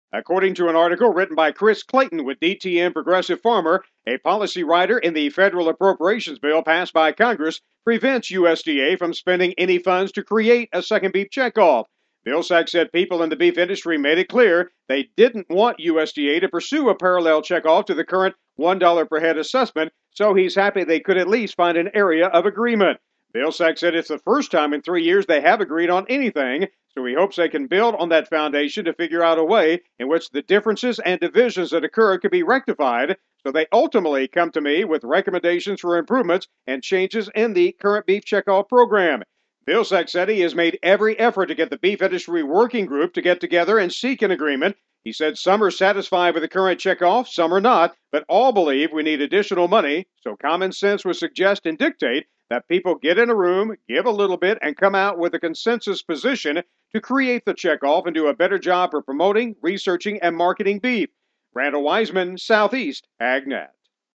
According to an article written by Chris Clayton with DTN Progressive Farmer, a policy writer in the federal appropriations bill passed by Congress prevents USDA from spending any funds to create a second beef checkoff. Vilsack said people in the beef industry made it clear they didn't want USDA to pursue a parallel checkoff to the current $1 per head assessment, so he's happy they could at least find an area of agreement. Vilsack said it's the first time in 3 years they have agreed on anything, so he hopes they can build on that foundation to figure out a way in which the differences and divisions that occurred could be rectified, so they ultimately come to me with recommendations for improvements and changes in the current beef checkoff program. Vilsack said he has made every effort to get the beef industry working group to get together and seek an agreement. He said some are satisfied with the current checkoff, some are not, but all believe we need additional money, so common sense would suggest and dictate that people get in a room, give a little bit, and come out with a consensus position to create the checkoff and do a better job for promoting, researching, and marketing beef. Randall Wiseman, Southeast AgNet.